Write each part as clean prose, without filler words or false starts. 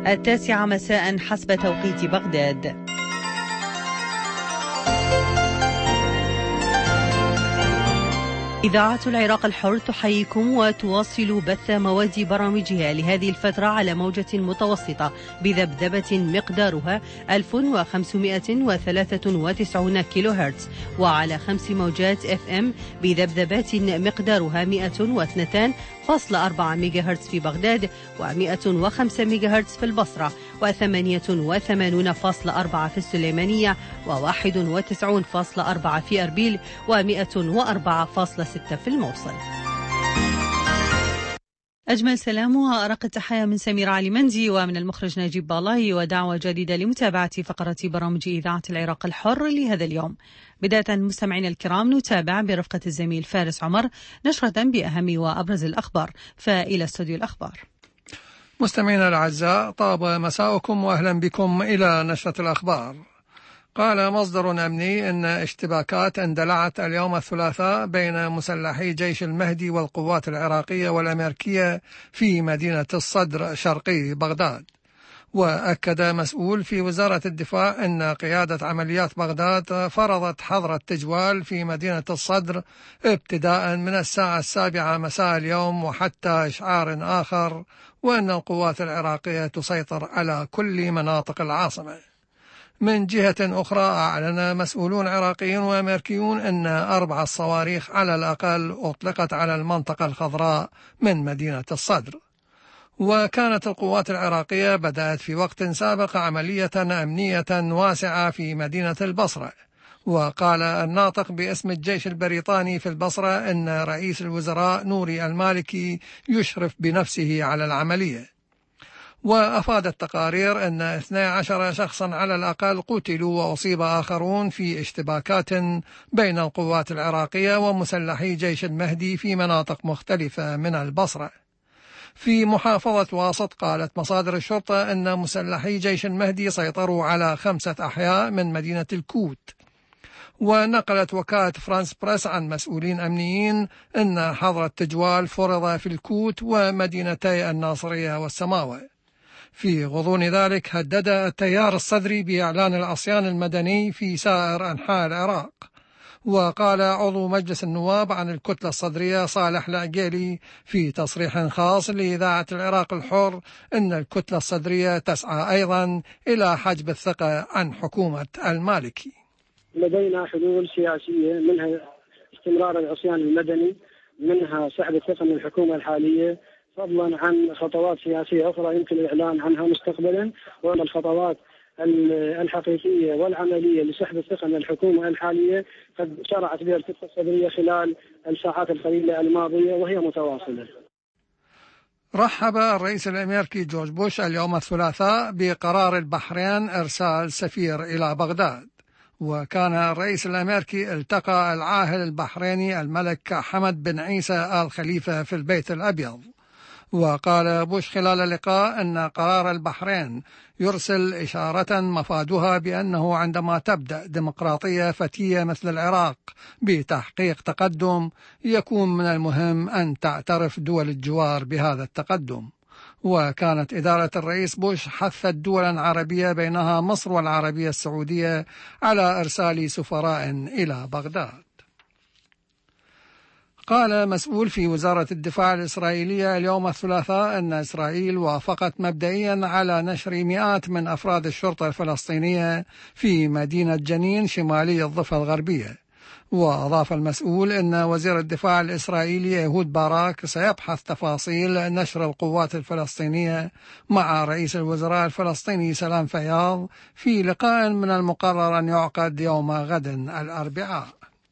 9 مساء حسب توقيت بغداد. إذاعة العراق الحر تحييكم وتواصل بث مواد برامجها لهذه الفترة على موجة متوسطة بذبذبة مقدارها 1593 كيلو هرتز، وعلى 5 موجات FM بذبذبات مقدارها 102.4 ميجا هرتز في بغداد، و105 ميجا هرتز في البصرة، و88.4 في السليمانية، و91.4 في أربيل، و104.6 في الموصل. أجمل سلام وأرق التحية من سمير علي مندي ومن المخرج نجيب بالاي، ودعوة جديدة لمتابعة فقرة برامج إذاعة العراق الحر لهذا اليوم. بداية مستمعينا الكرام نتابع برفقة الزميل فارس عمر نشرة بأهم وأبرز الأخبار، فإلى استوديو الأخبار. مستمعينا الأعزاء، طاب مساءكم وأهلا بكم إلى نشرة الأخبار. قال مصدر أمني إن اشتباكات اندلعت اليوم الثلاثاء بين مسلحي جيش المهدي والقوات العراقية والأمريكية في مدينة الصدر شرقي بغداد. وأكد مسؤول في وزارة الدفاع أن قيادة عمليات بغداد فرضت حظر التجوال في مدينة الصدر ابتداء من الساعة 7 مساء اليوم وحتى إشعار آخر، وأن القوات العراقية تسيطر على كل مناطق العاصمة. من جهة أخرى أعلن مسؤولون عراقيون وأمريكيون أن 4 صواريخ على الأقل أطلقت على المنطقة الخضراء من مدينة الصدر. وكانت القوات العراقية بدأت في وقت سابق عملية أمنية واسعة في مدينة البصرة. وقال الناطق باسم الجيش البريطاني في البصرة أن رئيس الوزراء نوري المالكي يشرف بنفسه على العملية. وأفادت التقارير أن 12 شخصا على الأقل قتلوا وأصيب آخرون في اشتباكات بين القوات العراقية ومسلحي جيش المهدي في مناطق مختلفة من البصرة. في محافظة واسط قالت مصادر الشرطة أن مسلحي جيش المهدي سيطروا على 5 أحياء من مدينة الكوت. ونقلت وكالة فرانس بريس عن مسؤولين أمنيين أن حظر التجوال فرض في الكوت ومدينتي الناصرية والسماوة. في غضون ذلك هدد التيار الصدري بإعلان العصيان المدني في سائر أنحاء العراق. وقال عضو مجلس النواب عن الكتلة الصدرية صالح العقيلي في تصريح خاص لإذاعة العراق الحر أن الكتلة الصدرية تسعى أيضا إلى حجب الثقة عن حكومة المالكي. لدينا حلول سياسية، منها استمرار العصيان المدني، منها سحب الثقة من الحكومة الحالية، فضلا عن خطوات سياسية أخرى يمكن الإعلان عنها مستقبلا. وأن الخطوات الحقيقية والعملية لسحب الثقة من الحكومة الحالية قد شرعت بها الكتلة الصدرية خلال الساعات القليلة الماضية وهي متواصلة. رحب الرئيس الأمريكي جورج بوش اليوم الثلاثاء بقرار البحرين إرسال سفير إلى بغداد. وكان الرئيس الأمريكي التقى العاهل البحريني الملك حمد بن عيسى آل خليفة في البيت الأبيض. وقال بوش خلال اللقاء أن قرار البحرين يرسل إشارة مفادها بأنه عندما تبدأ ديمقراطية فتية مثل العراق بتحقيق تقدم يكون من المهم أن تعترف دول الجوار بهذا التقدم. وكانت إدارة الرئيس بوش حثت دولا عربية بينها مصر والعربية السعودية على إرسال سفراء إلى بغداد. قال مسؤول في وزارة الدفاع الإسرائيلية اليوم الثلاثاء أن إسرائيل وافقت مبدئيا على نشر مئات من أفراد الشرطة الفلسطينية في مدينة جنين شمالي الضفة الغربية. وأضاف المسؤول أن وزير الدفاع الإسرائيلي يهود باراك سيبحث تفاصيل نشر القوات الفلسطينية مع رئيس الوزراء الفلسطيني سلام فياض في لقاء من المقرر أن يعقد يوم غد الأربعاء.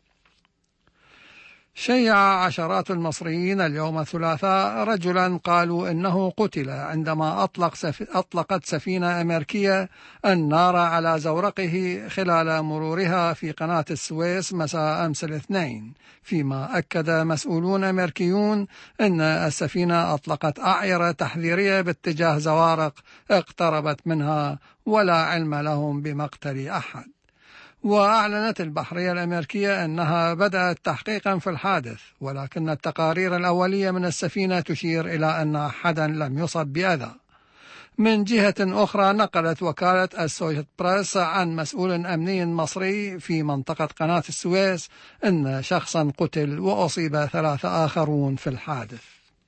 شيع عشرات المصريين اليوم الثلاثاء رجلا قالوا إنه قتل عندما أطلقت سفينة أمريكية النار على زورقه خلال مرورها في قناة السويس مساء أمس الاثنين، فيما أكد مسؤولون أمريكيون أن السفينة أطلقت أعيرة تحذيرية باتجاه زوارق اقتربت منها ولا علم لهم بمقتل أحد. وأعلنت البحرية الأمريكية أنها بدأت تحقيقا في الحادث، ولكن التقارير الأولية من السفينة تشير إلى أن أحدا لم يصب بأذى. من جهة أخرى نقلت وكالة السوشيت بريس عن مسؤول أمني مصري في منطقة قناة السويس أن شخصا قتل وأصيب 3 آخرون في الحادث.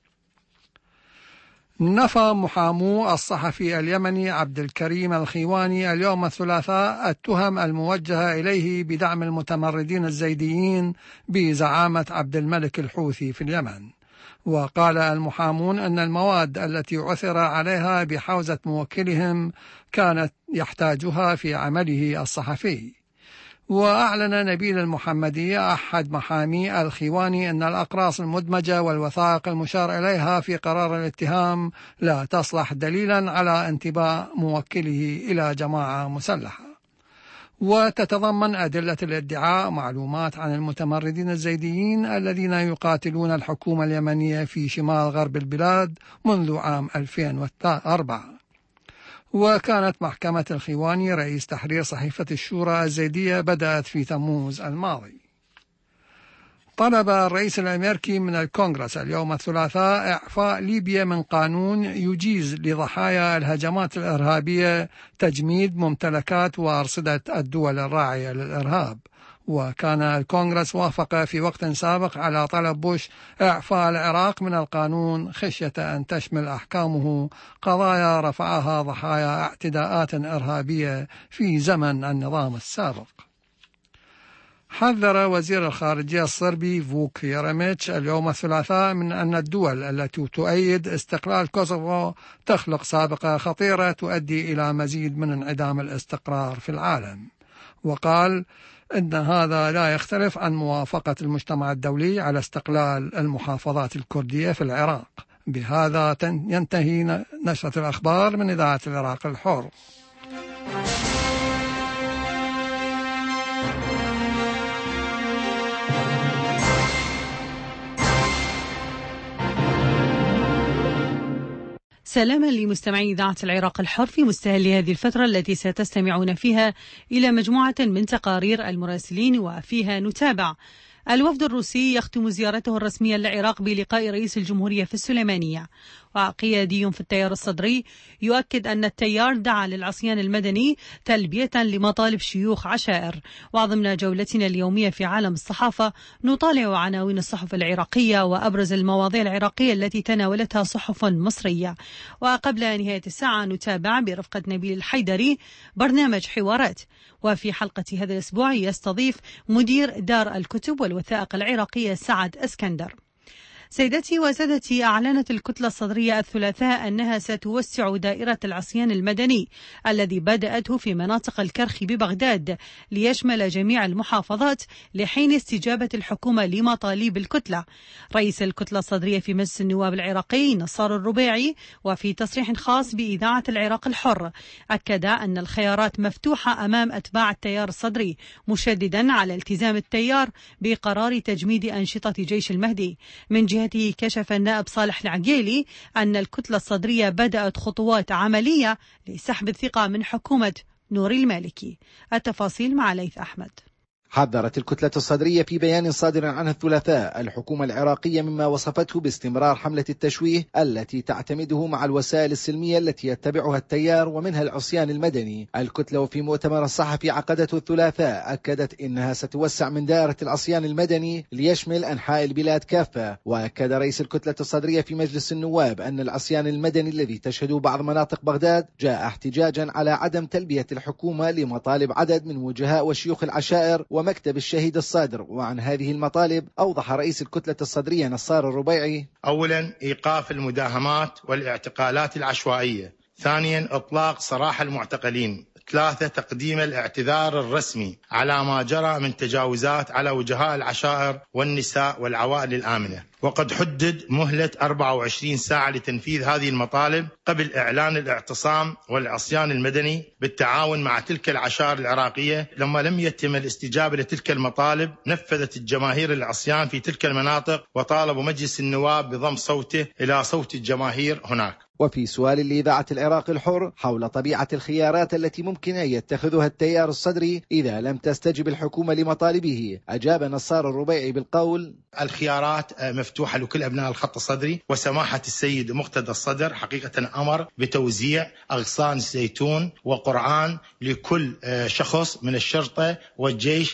نفى محامو الصحفي اليمني عبد الكريم الخيواني اليوم الثلاثاء التهم الموجهة إليه بدعم المتمردين الزيديين بزعامة عبد الملك الحوثي في اليمن. وقال المحامون أن المواد التي عثر عليها بحوزة موكلهم كانت يحتاجها في عمله الصحفي. وأعلن نبيل المحمدي أحد محامي الخيواني أن الأقراص المدمجة والوثائق المشار إليها في قرار الاتهام لا تصلح دليلا على انتماء موكله إلى جماعة مسلحة، وتتضمن أدلة الادعاء معلومات عن المتمردين الزيديين الذين يقاتلون الحكومة اليمنية في شمال غرب البلاد منذ عام 2004. وكانت محكمة الخيواني رئيس تحرير صحيفة الشورى الزيدية بدأت في تموز الماضي. طلب الرئيس الأمريكي من الكونغرس اليوم الثلاثاء إعفاء ليبيا من قانون يجيز لضحايا الهجمات الإرهابية تجميد ممتلكات وأرصدة الدول الراعية للإرهاب. وكان الكونغرس وافق في وقت سابق على طلب بوش إعفاء العراق من القانون خشية أن تشمل أحكامه قضايا رفعها ضحايا اعتداءات إرهابية في زمن النظام السابق. حذر وزير الخارجية الصربي فوك يرميتش اليوم الثلاثاء من أن الدول التي تؤيد استقلال كوسوفو تخلق سابقة خطيرة تؤدي إلى مزيد من انعدام الاستقرار في العالم. وقال إن هذا لا يختلف عن موافقة المجتمع الدولي على استقلال المحافظات الكردية في العراق. بهذا ينتهي نشرة الأخبار من إذاعة العراق الحر. سلاما لمستمعي إذاعة العراق الحر في مستهل هذه الفترة التي ستستمعون فيها إلى مجموعة من تقارير المراسلين، وفيها نتابع الوفد الروسي يختم زيارته الرسمية للعراق بلقاء رئيس الجمهورية في السليمانية. وقيادي في التيار الصدري يؤكد أن التيار دعا للعصيان المدني تلبية لمطالب شيوخ عشائر. وضمن جولتنا اليومية في عالم الصحافة نطالع عناوين الصحف العراقية وأبرز المواضيع العراقية التي تناولتها صحف مصرية. وقبل نهاية الساعة نتابع برفقة نبيل الحيدري برنامج حوارات. وفي حلقة هذا الأسبوع يستضيف مدير دار الكتب والوثائق العراقية سعد اسكندر. سيدتي وسادتي، أعلنت الكتلة الصدرية الثلاثاء أنها ستوسع دائرة العصيان المدني الذي بدأته في مناطق الكرخ ببغداد ليشمل جميع المحافظات لحين استجابة الحكومة لمطالب الكتلة. رئيس الكتلة الصدرية في مجلس النواب العراقي نصار الربيعي وفي تصريح خاص بإذاعة العراق الحر أكد أن الخيارات مفتوحة أمام أتباع التيار الصدري، مشددا على التزام التيار بقرار تجميد أنشطة جيش المهدي. من جهته كشف النائب صالح العقيلي أن الكتلة الصدرية بدأت خطوات عملية لسحب الثقة من حكومة نور المالكي. التفاصيل مع ليث أحمد. حذرت الكتلة الصدرية في بيان صادر عنها الثلاثاء الحكومة العراقية مما وصفته باستمرار حملة التشويه التي تعتمده مع الوسائل السلمية التي يتبعها التيار ومنها العصيان المدني. الكتلة وفي مؤتمر صحفي عقدته الثلاثاء أكدت إنها ستوسع من دائرة العصيان المدني ليشمل أنحاء البلاد كافة. وأكد رئيس الكتلة الصدرية في مجلس النواب أن العصيان المدني الذي تشهده بعض مناطق بغداد جاء احتجاجا على عدم تلبية الحكومة لمطالب عدد من وجهاء وشيوخ العشائر ومكتب الشهيد الصادر. وعن هذه المطالب أوضح رئيس الكتلة الصدرية نصار الربيعي: أولا، إيقاف المداهمات والاعتقالات العشوائية. ثانيا، إطلاق سراح المعتقلين. ثلاثة، تقديم الاعتذار الرسمي على ما جرى من تجاوزات على وجهاء العشائر والنساء والعوائل الآمنة. وقد حدد مهلة 24 ساعة لتنفيذ هذه المطالب قبل إعلان الاعتصام والعصيان المدني بالتعاون مع تلك العشائر العراقية. لما لم يتم الاستجابة لتلك المطالب نفذت الجماهير العصيان في تلك المناطق وطالبوا مجلس النواب بضم صوته إلى صوت الجماهير هناك. وفي سؤال لإذاعة العراق الحر حول طبيعة الخيارات التي ممكن أن يتخذها التيار الصدري إذا لم تستجب الحكومة لمطالبه، أجاب نصار الربيعي بالقول: الخيارات مفتوحة لكل أبناء الخط الصدري، وسماحة السيد مقتدى الصدر حقيقة أمر بتوزيع أغصان زيتون وقرآن لكل شخص من الشرطة والجيش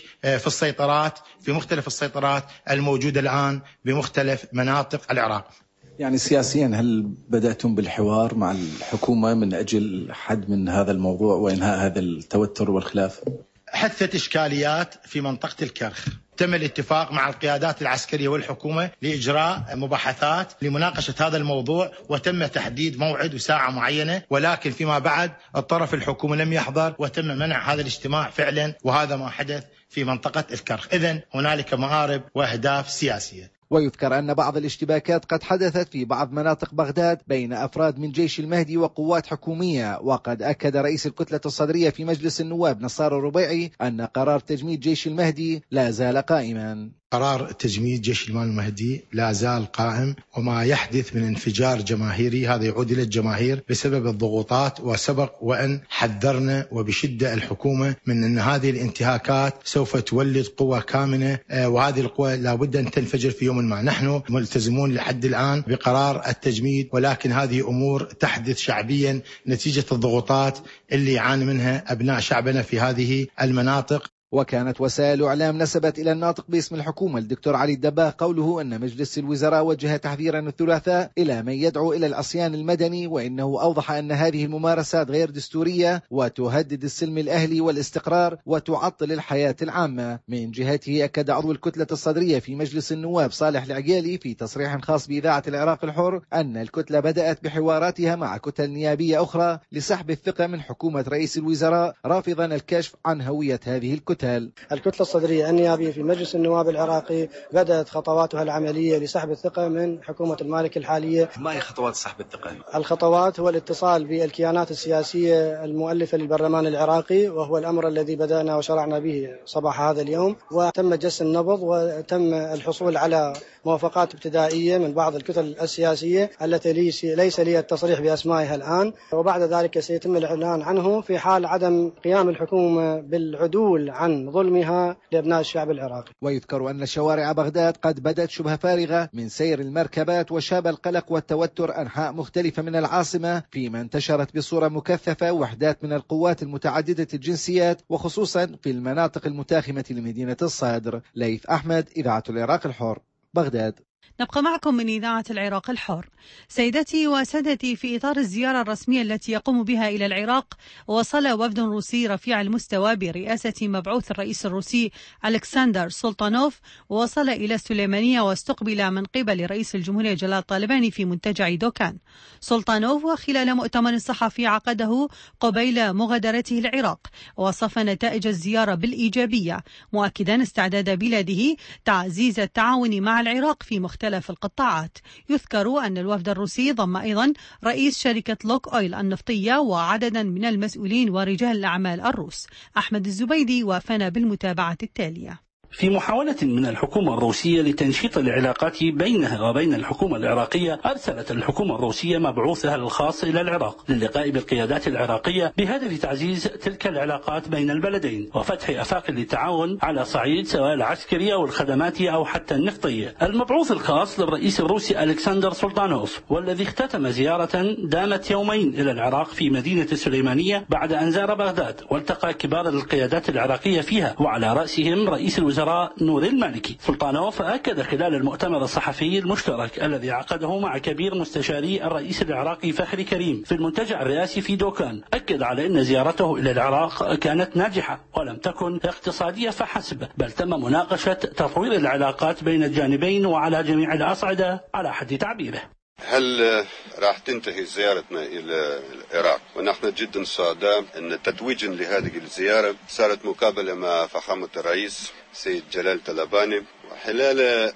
في مختلف السيطرات الموجودة الآن بمختلف مناطق العراق. يعني سياسيا هل بدأتم بالحوار مع الحكومة من أجل حد من هذا الموضوع وإنهاء هذا التوتر والخلاف؟ حدثت إشكاليات في منطقة الكرخ، تم الاتفاق مع القيادات العسكرية والحكومة لإجراء مباحثات لمناقشة هذا الموضوع، وتم تحديد موعد وساعة معينة، ولكن فيما بعد الطرف الحكومي لم يحضر وتم منع هذا الاجتماع فعلا، وهذا ما حدث في منطقة الكرخ. إذن هنالك مآرب وأهداف سياسية. ويذكر أن بعض الاشتباكات قد حدثت في بعض مناطق بغداد بين أفراد من جيش المهدي وقوات حكومية، وقد أكد رئيس الكتلة الصدرية في مجلس النواب نصار الربيعي أن قرار تجميد جيش المهدي لا زال قائما. قرار تجميد جيش الإمام المهدي لا زال قائم، وما يحدث من انفجار جماهيري هذا يعود إلى الجماهير بسبب الضغوطات، وسبق وأن حذرنا وبشدة الحكومة من أن هذه الانتهاكات سوف تولد قوة كامنة، وهذه القوة لابد أن تنفجر في يوم ما. نحن ملتزمون لحد الآن بقرار التجميد، ولكن هذه أمور تحدث شعبيا نتيجة الضغوطات اللي يعاني منها أبناء شعبنا في هذه المناطق. وكانت وسائل إعلام نسبت إلى الناطق باسم الحكومة الدكتور علي الدباغ قوله أن مجلس الوزراء وجه تحذيرا الثلاثاء إلى من يدعو إلى العصيان المدني، وإنه أوضح أن هذه الممارسات غير دستورية وتهدد السلم الأهلي والاستقرار وتعطل الحياة العامة. من جهته أكد عضو الكتلة الصدرية في مجلس النواب صالح العقيلي في تصريح خاص بإذاعة العراق الحر أن الكتلة بدأت بحواراتها مع كتل نيابية أخرى لسحب الثقة من حكومة رئيس الوزراء، رافضا الكشف عن هوية هذه الكتل. الكتلة الصدرية النيابية في مجلس النواب العراقي بدأت خطواتها العملية لسحب الثقة من حكومة المالك الحالية. ما هي خطوات سحب الثقة؟ الخطوات هو الاتصال بالكيانات السياسية المؤلفة للبرلمان العراقي، وهو الأمر الذي بدأنا وشرعنا به صباح هذا اليوم، وتم جس النبض وتم الحصول على موافقات ابتدائية من بعض الكتل السياسية التي ليس لي التصريح بأسمائها الآن، وبعد ذلك سيتم الإعلان عنه في حال عدم قيام الحكومة بالعدول عن ظلمها لأبناء الشعب العراقي. ويذكر أن شوارع بغداد قد بدت شبه فارغة من سير المركبات، وشاب القلق والتوتر أنحاء مختلفة من العاصمة، فيما انتشرت بصورة مكثفة وحدات من القوات المتعددة الجنسيات، وخصوصا في المناطق المتاخمة لمدينة الصدر. ليث أحمد، إذاعة العراق الحر، بغداد. نبقى معكم من إذاعة العراق الحر. سيدتي وسادتي، في إطار الزيارة الرسمية التي يقوم بها إلى العراق، وصل وفد روسي رفيع المستوى برئاسة مبعوث الرئيس الروسي ألكسندر سولطانوف، ووصل إلى السليمانية واستقبل من قبل رئيس الجمهورية جلال طالباني في منتجع دوكان. سولطانوف وخلال مؤتمر صحفي عقده قبيل مغادرته العراق وصف نتائج الزيارة بالإيجابية، مؤكدا استعداد بلاده تعزيز التعاون مع العراق في مختلف القطاعات. يذكر أن الوفد الروسي ضم أيضا رئيس شركة لوك أويل النفطية وعددا من المسؤولين ورجال الأعمال الروس. أحمد الزبيدي وافانا بالمتابعة التالية. في محاولة من الحكومة الروسية لتنشيط العلاقات بينها وبين الحكومة العراقية، أرسلت الحكومة الروسية مبعوثها الخاص إلى العراق للقاء بالقيادات العراقية بهدف تعزيز تلك العلاقات بين البلدين وفتح آفاق للتعاون على صعيد سواء العسكري أو الخدماتي أو حتى النفطية. المبعوث الخاص للرئيس الروسي ألكسندر سولطانوف، والذي اختتم زيارة دامت يومين إلى العراق في مدينة السليمانية بعد أن زار بغداد والتقى كبار القيادات العراقية فيها، وعلى رأسهم رئيس الوزراء نور المالكي. سلطانوف أكد خلال المؤتمر الصحفي المشترك الذي عقده مع كبير مستشاري الرئيس العراقي فخري كريم في المنتجع الرئاسي في دوكان، أكد على أن زيارته إلى العراق كانت ناجحة ولم تكن اقتصادية فحسب، بل تم مناقشة تطوير العلاقات بين الجانبين وعلى جميع الأصعدة على حد تعبيره. هل راح تنتهي زيارتنا إلى العراق ونحن جدا سعداء أن تتويجا لهذه الزيارة صارت مقابلة مع فخامة الرئيس سيد جلال طلباني، وخلال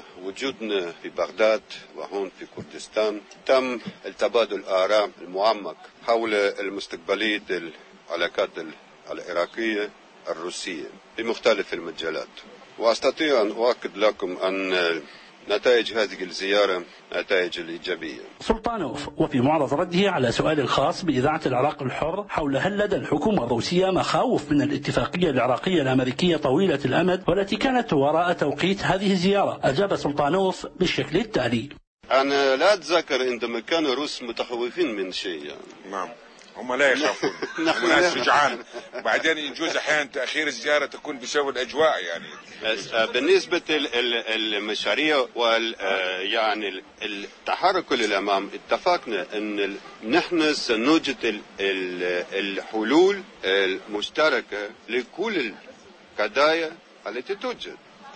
وجودنا في بغداد وهون في كردستان تم التبادل الآراء المعمق حول المستقبلية العلاقات العراقية الروسية بمختلف المجالات. وأستطيع أن أؤكد لكم أن نتائج هذه الزيارة نتائج الإيجابية. سلطانوف وفي معرض رده على سؤال الخاص بإذاعة العراق الحر حول هل لدى الحكومة الروسية مخاوف من الاتفاقية العراقية الأمريكية طويلة الأمد والتي كانت وراء توقيت هذه الزيارة، أجاب سلطانوف بالشكل التالي: أنا لا أتذكر عندما كان الروس متخوفين من شيء يعني. نعم، هم لا يخافون. هم ناس شجعان. وبعدين يجوز أحيانا تأخير الزيارة تكون بسبب الأجواء يعني. بالنسبة للمشاريع يعني التحرك للأمام، اتفقنا أن نحن سنوجد الحلول المشتركة لكل القضايا التي توجد،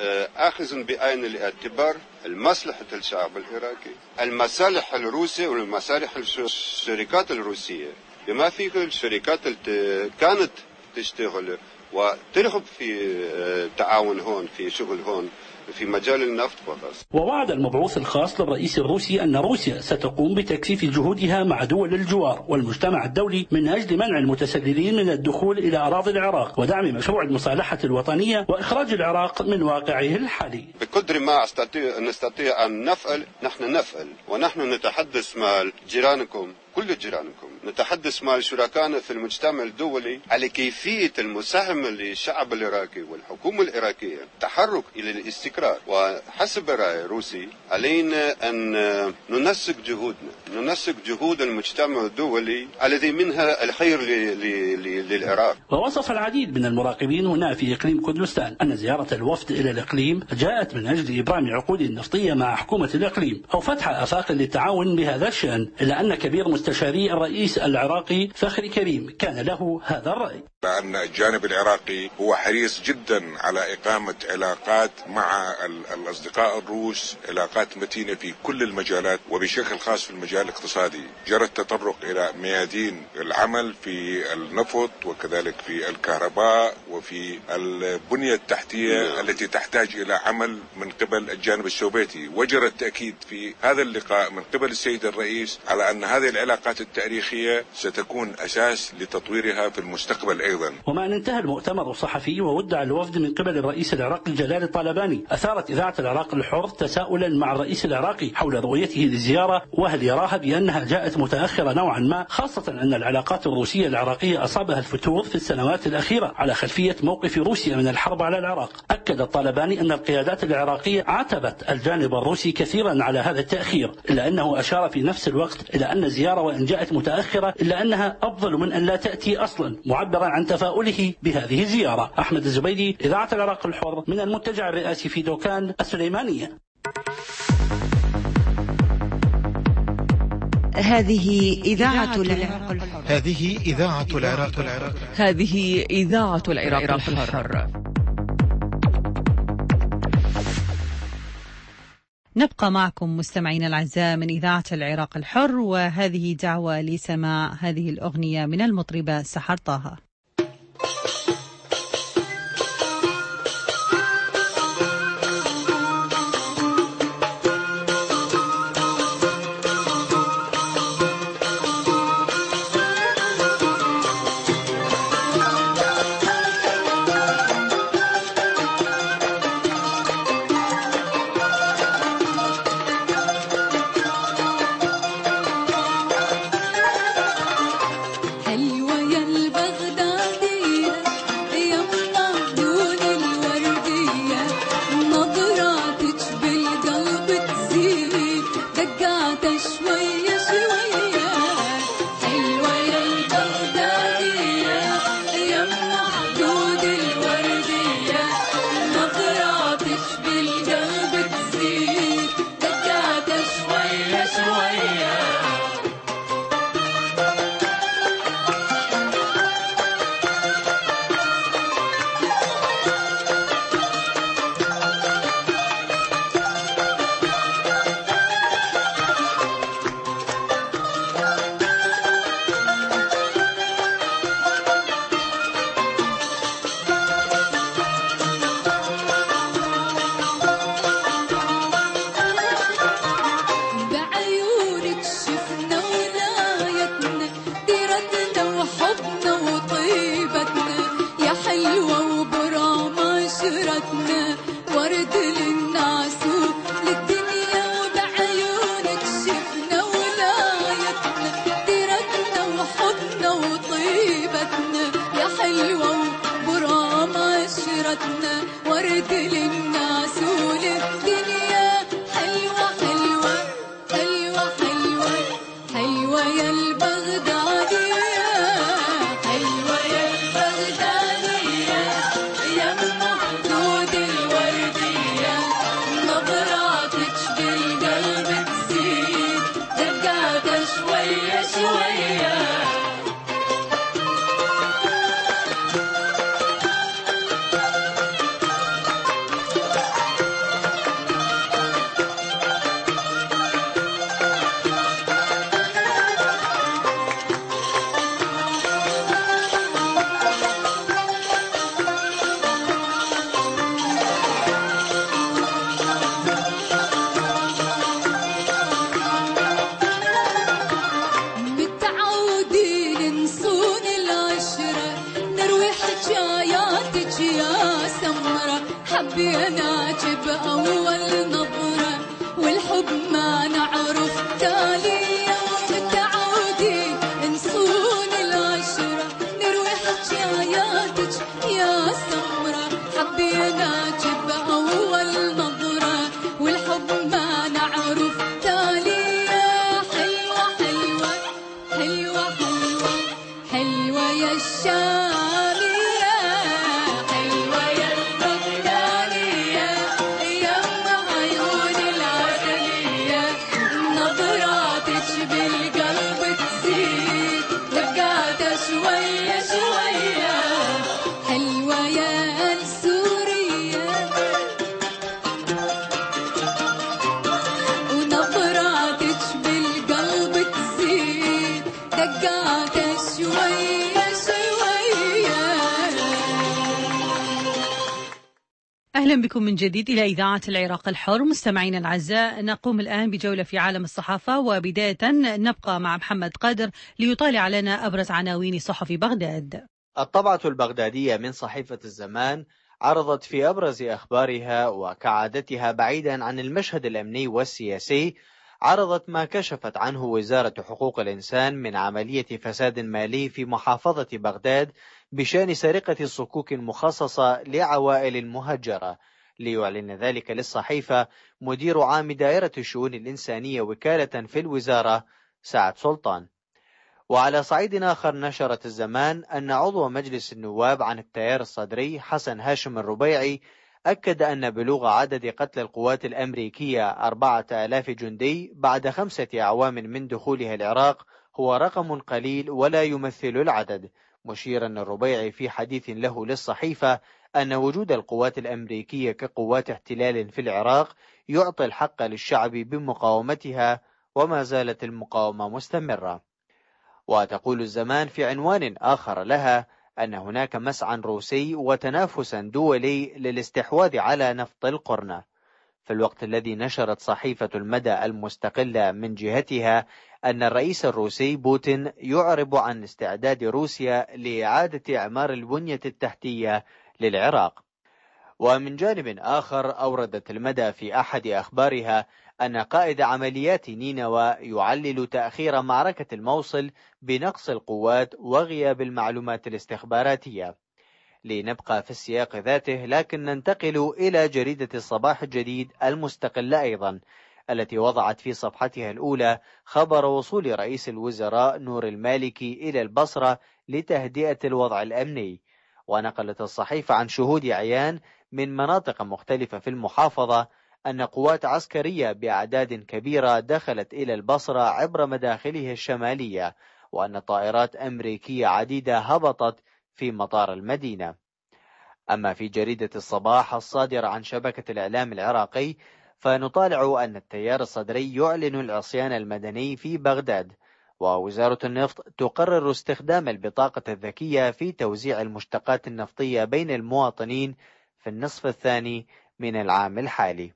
آخذ بعين الاعتبار مصلحة الشعب العراقي، المصالح الروسية والمصالح الشركات الروسية، بما فيه الشركات كانت تشتغل وترغب في تعاون هون، في شغل هون في مجال النفط فقط. ووعد المبعوث الخاص للرئيس الروسي أن روسيا ستقوم بتكثيف جهودها مع دول الجوار والمجتمع الدولي من أجل منع المتسللين من الدخول إلى أراضي العراق ودعم مشروع المصالحة الوطنية وإخراج العراق من واقعه الحالي. بقدر ما نستطيع أن نفعل نحن نفعل، ونحن نتحدث مع جيرانكم، كل جيرانكم، نتحدث مع شركائنا في المجتمع الدولي على كيفية المساهمة للشعب العراقي والحكومة العراقية تحرك إلى الاستقرار. وحسب الرأي الروسي علينا أن ننسق جهودنا، ننسق جهود المجتمع الدولي الذي منها الخير للعراق. ووصف العديد من المراقبين هنا في إقليم كردستان أن زيارة الوفد إلى الإقليم جاءت من أجل إبرام عقود نفطية مع حكومة الإقليم أو فتح آفاق للتعاون بهذا الشأن، إلا أن كبير مستشاري الرئيس العراقي فخري كريم كان له هذا الرأي: لأن الجانب العراقي هو حريص جدا على إقامة علاقات مع الأصدقاء الروس، علاقات متينة في كل المجالات وبشكل خاص في المجال الاقتصادي. جرى التطرق إلى ميادين العمل في النفط وكذلك في الكهرباء وفي البنية التحتية التي تحتاج إلى عمل من قبل الجانب السوفيتي. وجرى التأكيد في هذا اللقاء من قبل السيد الرئيس على أن هذه العلاقات التاريخية ستكون أساس لتطويرها في المستقبل أيضا. ومع أن انتهى المؤتمر الصحفي وودع الوفد من قبل الرئيس العراقي جلال الطالباني، أثارت إذاعة العراق الحر تساؤلا مع الرئيس العراقي حول رؤيته للزيارة وهل يراها بأنها جاءت متأخرة نوعا ما، خاصة أن العلاقات الروسية العراقية أصابها الفتور في السنوات الأخيرة على خلفية موقف روسيا من الحرب على العراق. أكد الطالباني أن القيادات العراقية عاتبت الجانب الروسي كثيرا على هذا التأخير، إلا أنه أشار في نفس الوقت إلى أن الزيارة وإن جاءت متأخرة إلا أنها أفضل من أن لا تأتي أصلا، معبرا عن تفاؤله بهذه الزيارة. أحمد الزبيدي، إذاعة العراق الحر، من المنتجع الرئاسي في دوكان السليمانية. هذه إذاعة العراق الحر. هذه إذاعة العراق الحر. هذه إذاعة العراق الحر. نبقى معكم مستمعين الأعزاء من إذاعة العراق الحر، وهذه دعوة لسماع هذه الأغنية من المطربة سحر طه. حلوة يا البغداد صبحنا ورد للناس وللدنيا. حلوة حلوة حلوة حلوة حلوة يا البغدادية، حلوة يا البغدادية يا ام خدود الوردية. نظراتك بالقلب تزيد دقاتها شوية شوية. متعودين نصون العشرة نروي حكاياتك يا سمرة. حبيناك بأول نظرة والحب ما نعرف تالية. متعودين نصون العشرة نروي حكاياتك يا سمرة. حبيناك بأول نظرة والحب ما نعرف تالية. حلوة حلوة حلوة حلوة حلوة يا الشامية، حلوة يا البغدادية يا ام عيون العسلية. نظراتك بالقلب تزيد دقاتها شوية شوية. حلوة يا السورية ونظراتك بالقلب تزيد دقاتها شوية شوية. أهلا بكم من جديد إلى إذاعة العراق الحر. مستمعينا الأعزاء، نقوم الآن بجولة في عالم الصحافة، وبداية نبقى مع محمد قادر ليطالع لنا أبرز عناوين صحف بغداد. الطبعة البغدادية من صحيفة الزمان عرضت في أبرز أخبارها وكعادتها بعيدا عن المشهد الأمني والسياسي، عرضت ما كشفت عنه وزارة حقوق الإنسان من عملية فساد مالي في محافظة بغداد بشأن سرقة صكوك مخصصة لعوائل مهجرة. ليعلن ذلك للصحيفة مدير عام دائرة الشؤون الإنسانية وكالة في الوزارة سعد سلطان. وعلى صعيد آخر نشرت الزمان أن عضو مجلس النواب عن التيار الصدري حسن هاشم الربيعي أكد أن بلوغ عدد قتل القوات الأمريكية 4000 جندي بعد 5 أعوام من دخولها العراق هو رقم قليل ولا يمثل العدد، مشيرا الربيعي في حديث له للصحيفة أن وجود القوات الأمريكية كقوات احتلال في العراق يعطي الحق للشعب بمقاومتها، وما زالت المقاومة مستمرة. وتقول الزمان في عنوان آخر لها أن هناك مسعى روسي وتنافسا دولي للاستحواذ على نفط القرنة، في الوقت الذي نشرت صحيفة المدى المستقلة من جهتها أن الرئيس الروسي بوتين يعرب عن استعداد روسيا لإعادة إعمار البنية التحتية للعراق. ومن جانب آخر أوردت المدى في أحد أخبارها أن قائد عمليات نينوى يعلل تأخير معركة الموصل بنقص القوات وغياب المعلومات الاستخباراتية. لنبقى في السياق ذاته، لكن ننتقل إلى جريدة الصباح الجديد المستقلة أيضا، التي وضعت في صفحتها الأولى خبر وصول رئيس الوزراء نور المالكي إلى البصرة لتهدئة الوضع الأمني. ونقلت الصحيفة عن شهود عيان من مناطق مختلفة في المحافظة أن قوات عسكرية بأعداد كبيرة دخلت إلى البصرة عبر مداخله الشمالية، وأن طائرات أمريكية عديدة هبطت في مطار المدينة. أما في جريدة الصباح الصادرة عن شبكة الإعلام العراقي، فنطالع أن التيار الصدري يعلن العصيان المدني في بغداد، ووزارة النفط تقرر استخدام البطاقة الذكية في توزيع المشتقات النفطية بين المواطنين في النصف الثاني من العام الحالي.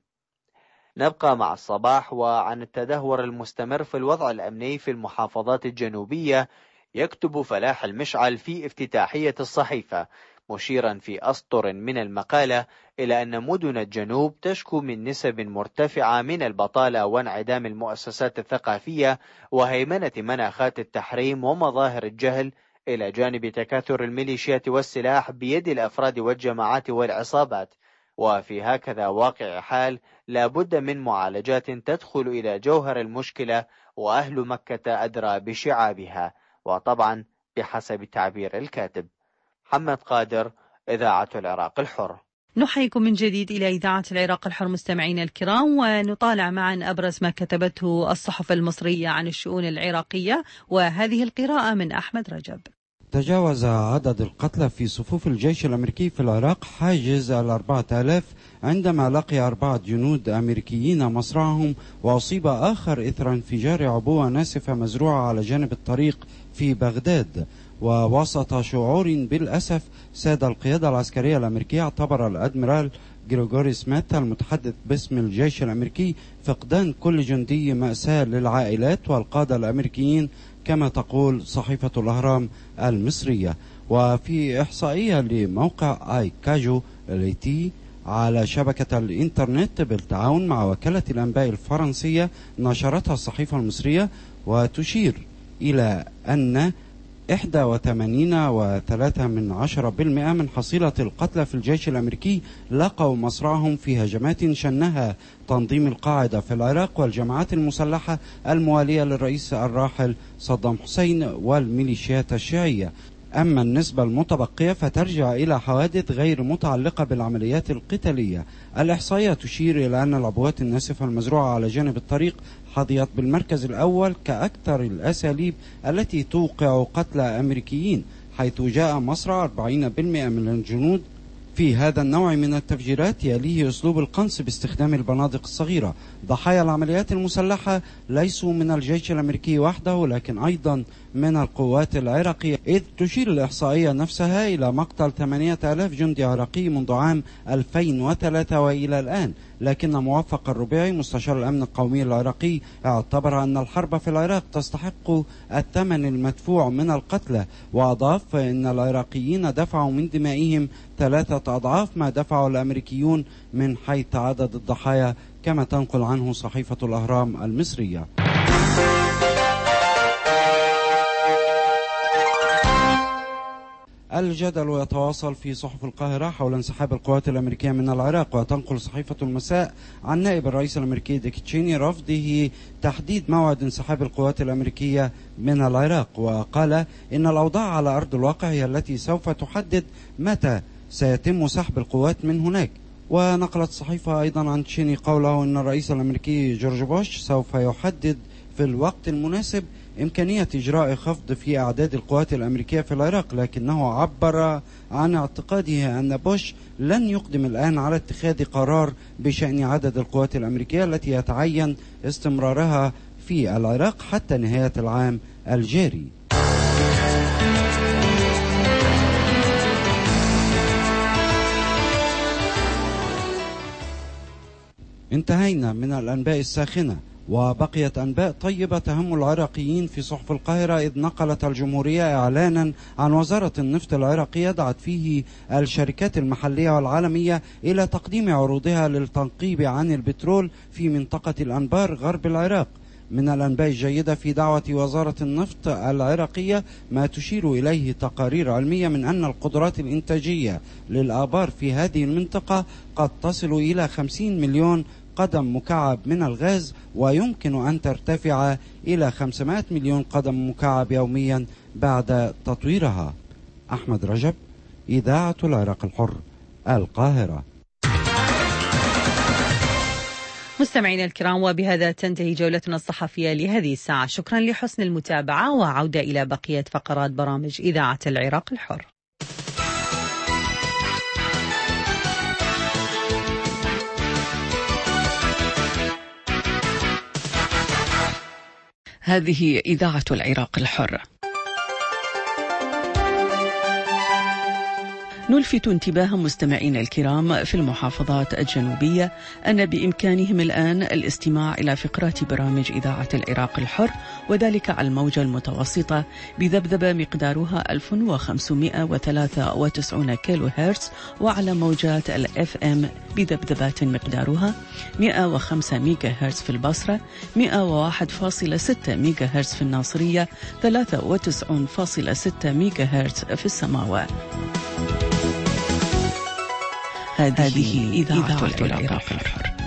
نبقى مع الصباح وعن التدهور المستمر في الوضع الأمني في المحافظات الجنوبية. يكتب فلاح المشعل في افتتاحية الصحيفة مشيرا في أسطر من المقالة إلى أن مدن الجنوب تشكو من نسب مرتفعة من البطالة وانعدام المؤسسات الثقافية وهيمنة مناخات التحريم ومظاهر الجهل، إلى جانب تكاثر الميليشيات والسلاح بيد الأفراد والجماعات والعصابات. وفي هكذا واقع حال لا بد من معالجات تدخل إلى جوهر المشكلة، وأهل مكة أدرى بشعابها، وطبعا بحسب تعبير الكاتب. محمد قادر، إذاعة العراق الحر. نحييكم من جديد إلى إذاعة العراق الحر مستمعين الكرام، ونطالع معا أبرز ما كتبته الصحف المصرية عن الشؤون العراقية، وهذه القراءة من أحمد رجب. تجاوز عدد القتلى في صفوف الجيش الأمريكي في العراق حاجز 4000 عندما لقي 4 جنود أمريكيين مصرعهم، وأصيب آخر إثر انفجار عبوة ناسفة مزروعة على جانب الطريق في بغداد. ووسط شعور بالأسف ساد القيادة العسكرية الأمريكية، اعتبر الأدميرال غريغوري سميث المتحدث باسم الجيش الأمريكي فقدان كل جندي مأساة للعائلات والقادة الأمريكيين، كما تقول صحيفة الأهرام المصرية. وفي إحصائية لموقع آي كاجو ليتي على شبكة الإنترنت بالتعاون مع وكالة الأنباء الفرنسية نشرتها الصحيفة المصرية، وتشير إلى أن 81.3% من حصيلة القتلى في الجيش الأمريكي لقوا مصرعهم في هجمات شنها تنظيم القاعدة في العراق والجماعات المسلحة الموالية للرئيس الراحل صدام حسين والميليشيات الشيعية. أما النسبة المتبقية فترجع إلى حوادث غير متعلقة بالعمليات القتالية. الإحصائية تشير إلى أن العبوات الناسفة المزروعة على جانب الطريق حظيت بالمركز الأول كأكثر الأساليب التي توقع قتلى أمريكيين، حيث جاء مصرع 40% من الجنود في هذا النوع من التفجيرات، يليه أسلوب القنص باستخدام البنادق الصغيرة. ضحايا العمليات المسلحة ليسوا من الجيش الأمريكي وحده، لكن أيضا من القوات العراقية، إذ تشير الإحصائية نفسها إلى مقتل 8000 جندي عراقي منذ عام 2003 وإلى الآن. لكن موفق الربيعي مستشار الأمن القومي العراقي اعتبر أن الحرب في العراق تستحق الثمن المدفوع من القتلى، وأضاف أن العراقيين دفعوا من دمائهم 3 أضعاف ما دفعوا الأمريكيون من حيث عدد الضحايا، كما تنقل عنه صحيفة الأهرام المصرية. الجدل يتواصل في صحف القاهرة حول انسحاب القوات الأمريكية من العراق، وتنقل صحيفة المساء عن نائب الرئيس الأمريكي ديك تشيني رفضه تحديد موعد انسحاب القوات الأمريكية من العراق، وقال إن الأوضاع على أرض الواقع هي التي سوف تحدد متى سيتم سحب القوات من هناك. ونقلت الصحيفة أيضا عن تشيني قوله إن الرئيس الأمريكي جورج بوش سوف يحدد في الوقت المناسب إمكانية إجراء خفض في أعداد القوات الأمريكية في العراق، لكنه عبر عن اعتقاده أن بوش لن يقدم الآن على اتخاذ قرار بشأن عدد القوات الأمريكية التي يتعين استمرارها في العراق حتى نهاية العام الجاري. انتهينا من الأنباء الساخنة، وبقيت أنباء طيبة تهم العراقيين في صحف القاهرة، إذ نقلت الجمهورية إعلانا عن وزارة النفط العراقية دعت فيه الشركات المحلية والعالمية إلى تقديم عروضها للتنقيب عن البترول في منطقة الأنبار غرب العراق. من الأنباء الجيدة في دعوة وزارة النفط العراقية ما تشير إليه تقارير علمية من أن القدرات الإنتاجية للآبار في هذه المنطقة قد تصل إلى 50 مليون قدم مكعب من الغاز، ويمكن أن ترتفع إلى 500 مليون قدم مكعب يوميا بعد تطويرها. أحمد رجب، إذاعة العراق الحر، القاهرة. مستمعينا الكرام، وبهذا تنتهي جولتنا الصحفية لهذه الساعة. شكرا لحسن المتابعة، وعودة إلى بقية فقرات برامج إذاعة العراق الحر. هذه إذاعة العراق الحر. نلفت انتباه مستمعينا الكرام في المحافظات الجنوبية أن بإمكانهم الآن الاستماع إلى فقرات برامج إذاعة العراق الحر، وذلك على الموجة المتوسطة بذبذبة مقدارها 1593 كيلو هرتز، وعلى موجات الFM بذبذبات مقدارها 105 ميجا هرتز في البصرة، 101.6 ميجا هرتز في الناصرية، 93.6 ميجا هرتز في السماوات. هذه إذاعة العراق الحر.